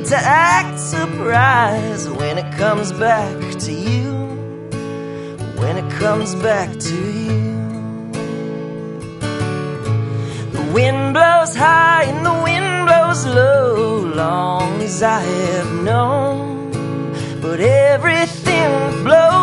to act surprised when it comes back to you, when it comes back to you. The wind blows high and the wind blows low, long as I have known, but everything blows